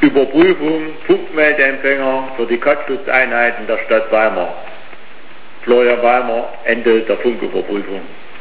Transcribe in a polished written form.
Überprüfung Funkmeldeempfänger für die Kurzschlusseinheiten der Stadt Weimar. Florian Weimar, Ende der Funküberprüfung.